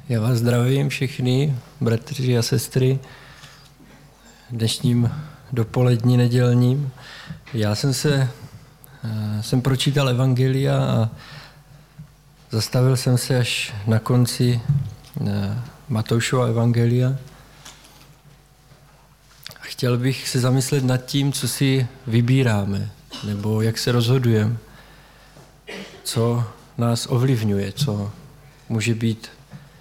Já vás zdravím všechny, bratři a sestry, dnešním dopolední nedělním. Já jsem pročítal evangelia a zastavil jsem se až na konci Matoušova evangelia. A chtěl bych se zamyslet nad tím, co si vybíráme, nebo jak se rozhodujeme, co nás ovlivňuje, co může být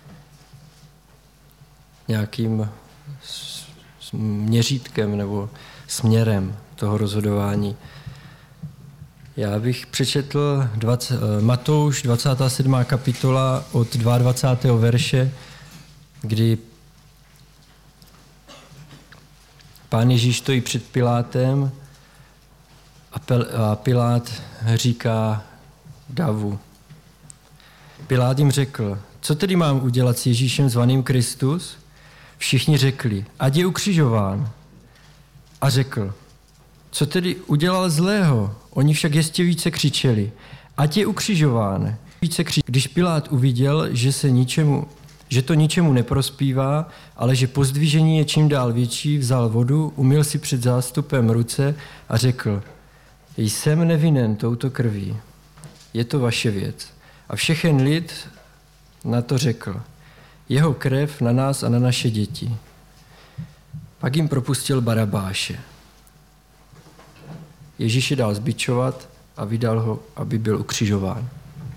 nějakým měřítkem nebo směrem toho rozhodování. Já bych přečetl Matouš 27. kapitola od 22. verše, kdy Pán Ježíš stojí před Pilátem a Pilát říká davu. Pilát jim řekl, co tedy mám udělat s Ježíšem zvaným Kristus? Všichni řekli, ať je ukřižován. A řekl, co tedy udělal zlého? Oni však ještě více křičeli, ať je ukřižován. Když Pilát uviděl, že to ničemu neprospívá, ale že pozdvižení je čím dál větší, vzal vodu, umyl si před zástupem ruce a řekl, jsem nevinen touto krví, je to vaše věc. A všechen lid na to řekl, jeho krev na nás a na naše děti. Pak jim propustil Barabáše. Ježíše dal zbičovat a vydal ho, aby byl ukřižován.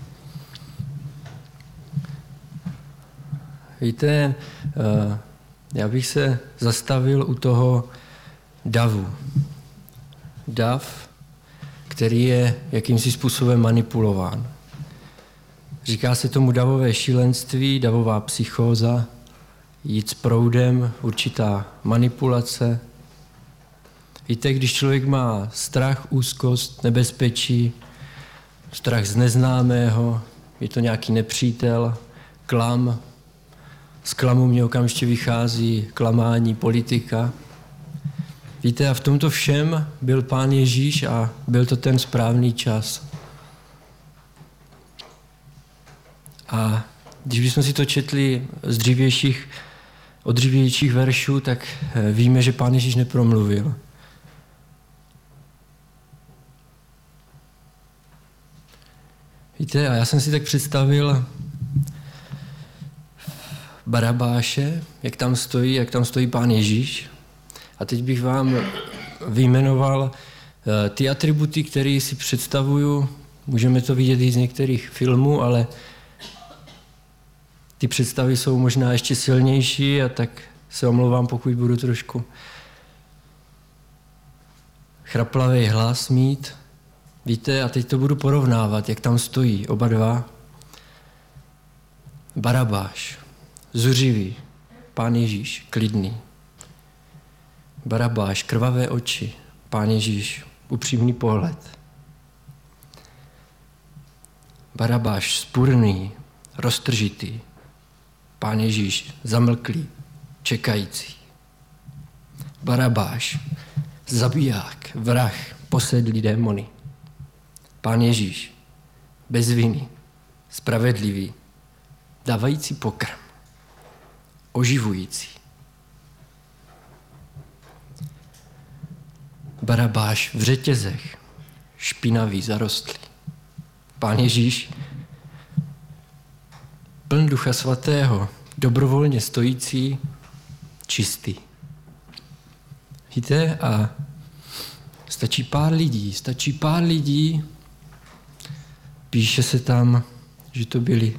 Víte, já bych se zastavil u toho davu. Dav, který je jakýmsi způsobem manipulován. Říká se tomu davové šílenství, davová psychóza, jít s proudem, určitá manipulace. Víte, když člověk má strach, úzkost, nebezpečí, strach z neznámého, je to nějaký nepřítel, klam, z klamu mě okamžitě vychází klamání, politika. Víte, a v tomto všem byl Pán Ježíš a byl to ten správný čas. A když bychom si to četli od dřívějších veršů, tak víme, že Pán Ježíš nepromluvil. Víte, a já jsem si tak představil Barabáše, jak tam stojí Pán Ježíš. A teď bych vám vyjmenoval ty atributy, které si představuju. Můžeme to vidět i z některých filmů, ale ty představy jsou možná ještě silnější a tak se omlouvám, pokud budu trošku chraplavý hlas mít. Víte, a teď to budu porovnávat, jak tam stojí oba dva. Barabáš, zuřivý, Pán Ježíš, klidný. Barabáš, krvavé oči, Pán Ježíš, upřímný pohled. Barabáš, spurný, roztržitý, Pán Ježíš, zamlklý, čekající. Barabáš, zabiják, vrah, posedlý démony. Pán Ježíš, bez viny, spravedlivý, dávající pokrm, oživující. Barabáš v řetězech, špinavý, zarostlý. Pán Ježíš, pln Ducha Svatého, dobrovolně stojící, čistý. Víte, a stačí pár lidí, píše se tam, že to byli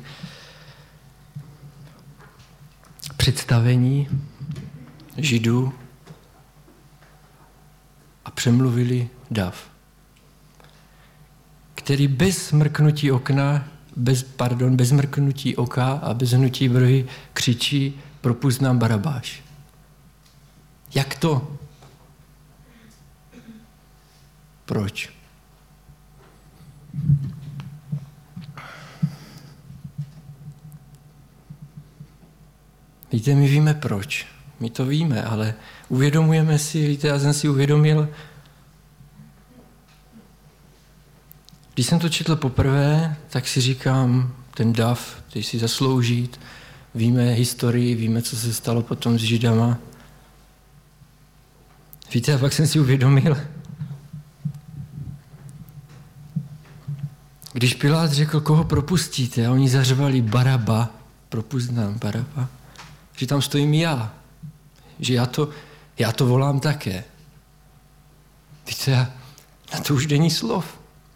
představení Židů a přemluvili dav, který bez mrknutí oka a bez hnutí brvy křičí, propusť nám Barabáš. Jak to? Proč? Víte, my víme proč. My to víme, ale uvědomujeme si, víte, já jsem si uvědomil, když jsem to četl poprvé, tak si říkám, ten dav, ty si zaslouží víme historii, víme, co se stalo potom s Židama. Víte, a pak jsem si uvědomil, když Pilát řekl, koho propustíte, a oni zařvali Baraba, propust nám Baraba, že tam stojím já, že já to volám také. Víte, na to už není slov.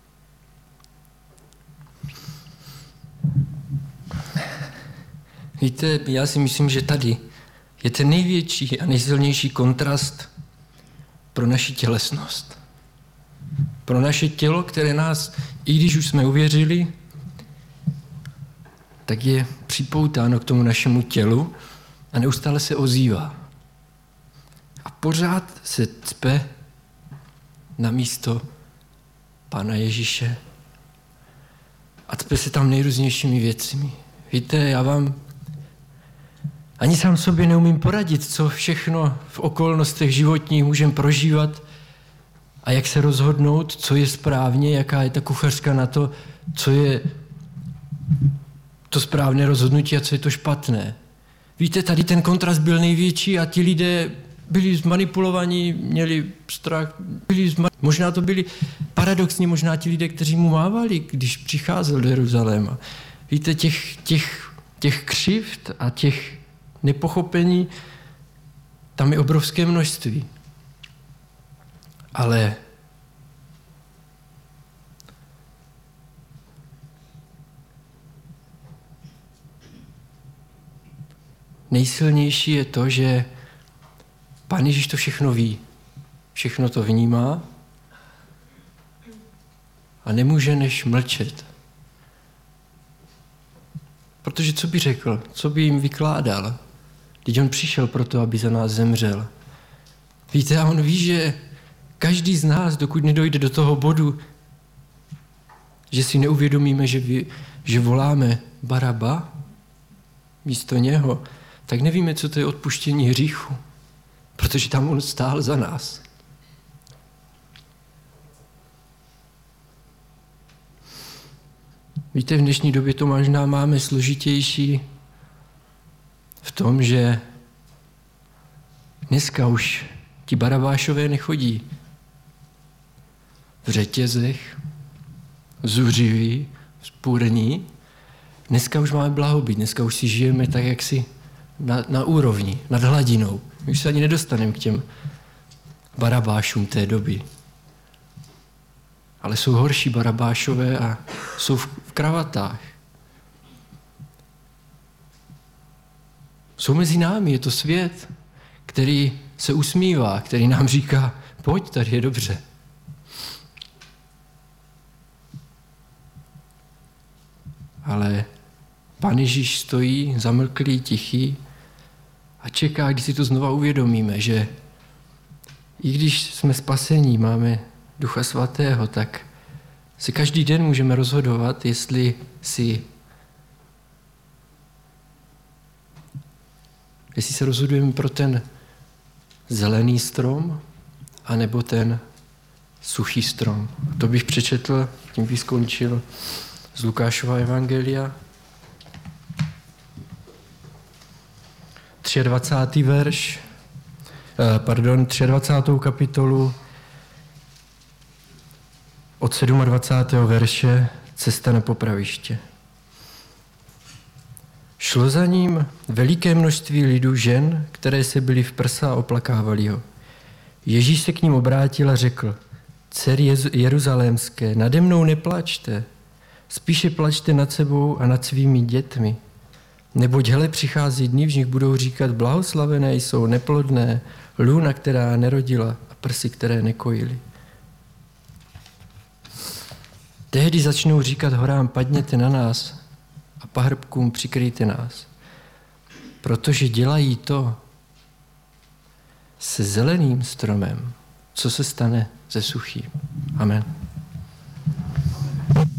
Víte, já si myslím, že tady je ten největší a nejsilnější kontrast pro naši tělesnost. Pro naše tělo, které nás, i když už jsme uvěřili, tak je připoutáno k tomu našemu tělu a neustále se ozývá. A pořád se cpe na místo Pána Ježíše. A cpe se tam nejrůznějšími věcmi. Víte, já vám ani sám sobě neumím poradit, co všechno v okolnostech životních můžeme prožívat a jak se rozhodnout, co je správně, jaká je ta kuchařka na to, co je to správné rozhodnutí a co je to špatné. Víte, tady ten kontrast byl největší a ti lidé byli zmanipulovaní, měli strach, možná to byli paradoxně možná ti lidé, kteří mu mávali, když přicházel do Jeruzaléma. Víte, těch křivd a těch nepochopení, tam je obrovské množství. Ale nejsilnější je to, že Pán Ježíš to všechno ví, všechno to vnímá a nemůže než mlčet. Protože co by řekl, co by jim vykládal? Když on přišel proto, aby za nás zemřel. Víte, a on ví, že každý z nás, dokud nedojde do toho bodu, že si neuvědomíme, že voláme Baraba místo něho, tak nevíme, co to je odpuštění hříchu, protože tam on stál za nás. Víte, v dnešní době to možná máme složitější v tom, že dneska už ti Barabášové nechodí v řetězech, zuřiví, vzpůrní. Dneska už máme blahobyt, dneska už si žijeme tak, jak si na úrovni, nad hladinou. My už se ani nedostaneme k těm Barabášům té doby. Ale jsou horší Barabášové a jsou v kravatách. Jsou mezi námi, je to svět, který se usmívá, který nám říká, pojď, tady je dobře. Ale Pán Ježíš stojí zamlklý, tichý a čeká, když si to znova uvědomíme, že i když jsme spasení, máme Ducha Svatého, tak si každý den můžeme rozhodovat, jestli se rozhodujeme pro ten zelený strom, anebo ten suchý strom. To bych přečetl, tím bych skončil z Lukášova evangelia. 23. kapitolu od 27. verše Cesta na popraviště. Šlo za ním veliké množství lidů žen, které se byly v prsa a oplakávali ho. Ježíš se k ním obrátil a řekl, dcery jeruzalémské, nade mnou neplačte, spíše plačte nad sebou a nad svými dětmi. Neboť hele přichází dny, v nich budou říkat, blahoslavené jsou neplodné, lůna, která nerodila a prsy, které nekojily. Tehdy začnou říkat horám, padněte na nás a pahrbkům přikryjte nás. Protože dělají to se zeleným stromem, co se stane se suchým. Amen.